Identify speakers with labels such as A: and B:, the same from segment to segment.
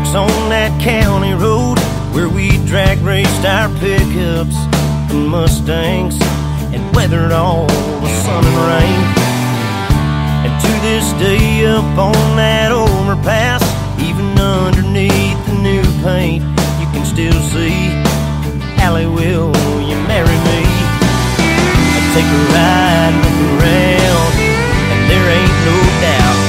A: tracks on that county road where we drag raced our pickups and Mustangs and weathered all the sun and rain. And to this day up on that overpass, even underneath the new paint, you can still see Allie, will you marry me? I'll take a ride and look around, and there ain't no doubt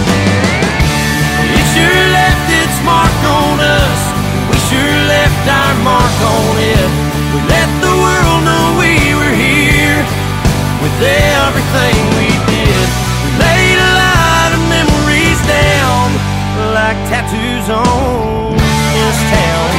A: it sure left its mark on us. We sure left our mark on it. We let the world know we were here with everything we did. We laid a lot of memories down like tattoos on this town.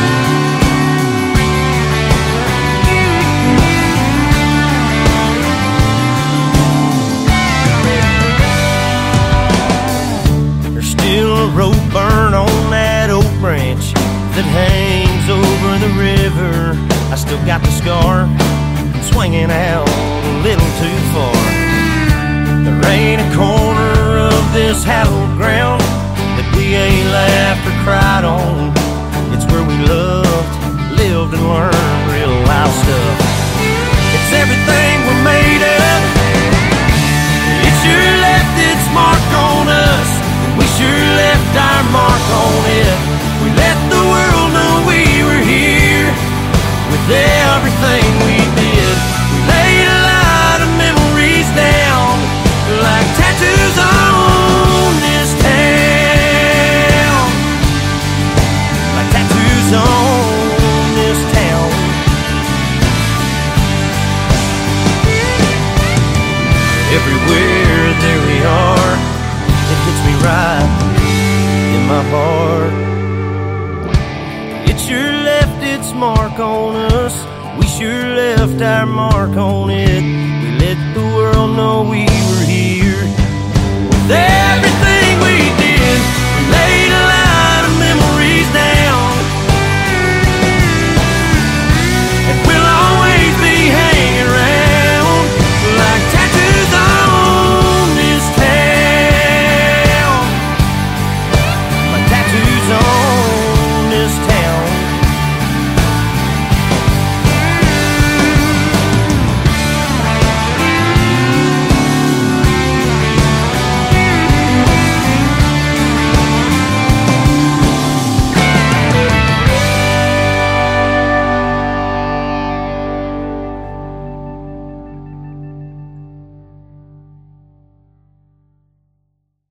A: There's still a rope burn on that oak branch that hangs over the river. I still got the scar swinging out a little too far. There ain't a corner of this hallowed ground that we ain't laughed or cried on. It's where we loved, lived, and learned real life stuff. It's everything we're made of. It sure left its mark on us, and we sure left our mark on it. We let the world know we were here with everything we did. We laid a lot of memories down like tattoos on this town. Like tattoos on this town. Everywhere there we are, it hits me right in my heart. It sure left its mark on us. We sure left our mark on it. We let the world know we were here with everything